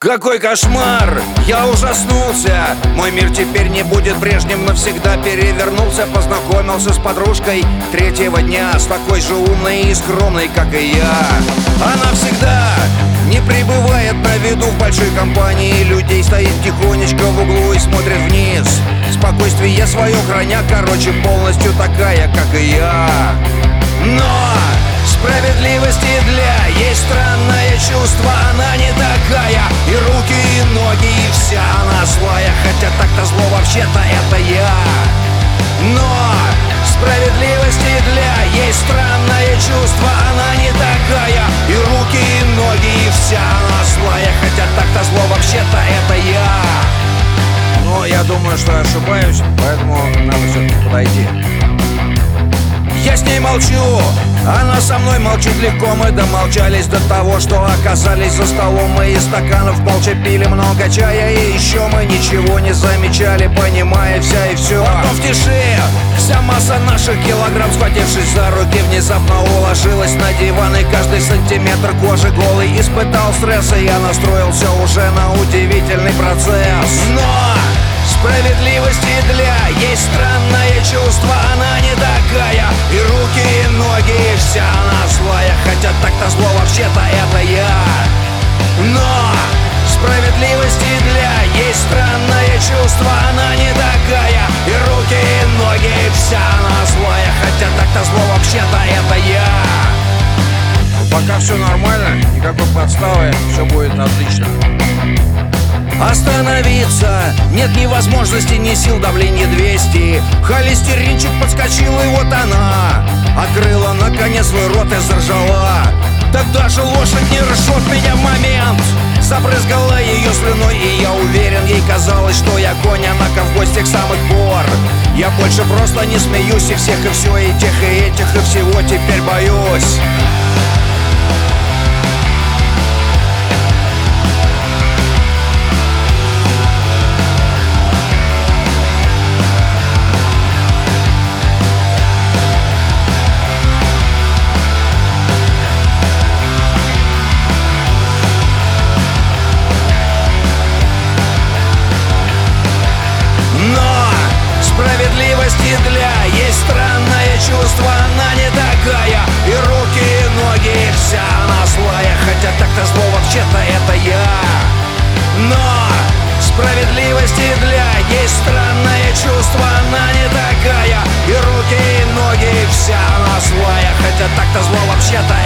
Какой кошмар! Я ужаснулся. Мой мир теперь не будет прежним, навсегда перевернулся. Познакомился с подружкой третьего дня, с такой же умной и скромной, как и я. Она всегда не пребывает на виду в большой компании людей. Стоит тихонечко в углу и смотрит вниз. Спокойствие свое храня, короче, полностью такая, как и я. Но справедливости для есть странное чувство. Она не такая, и руки, и ноги, и вся она злая. Хотя так-то зло вообще-то это я. Но справедливости для есть странное чувство. Она не такая, и руки, и ноги, и вся она злая. Хотя так-то зло вообще-то это я. Но я думаю, что ошибаюсь, поэтому надо все-таки подойти. Я с ней молчу, она со мной молчит легко. Мы домолчались до того, что оказались за столом. Мы из стаканов молча пили много чая, и еще мы ничего не замечали, понимая вся и все. Потом в тиши вся масса наших килограмм, схватившись за руки, внезапно уложилась на диван. И каждый сантиметр кожи голый испытал стресс, и я настроился уже на удивительный процесс. Но справедливости для есть странное чувство. Она не такая, и руки, и ноги, и вся она злая. Хотя так-то зло вообще-то это я. Но справедливости для есть странное чувство. Она не такая, и руки, и ноги, и вся она злая. Хотя так-то зло вообще-то это я. Пока все нормально, никакой подставы, все будет отлично. Остановиться нет ни возможности, ни сил, давление 200. Холестеринчик подскочил, и вот она открыла наконец свой рот и заржала. Так даже лошадь не ржет меня в момент. Забрызгала ее слюной, и я уверен, ей казалось, что я конь, она ковбой с тех самых пор. Я больше просто не смеюсь, и всех, и все, и тех, и этих, и всего теперь боюсь. Справедливости для есть странное чувство. Она не такая, и руки, и ноги, и вся она злая. Хотя так-то зло вообще-то это я. Но справедливости для есть странное чувство. Она не такая, и руки, и ноги, и вся она злая. Хотя так-то зло вообще-то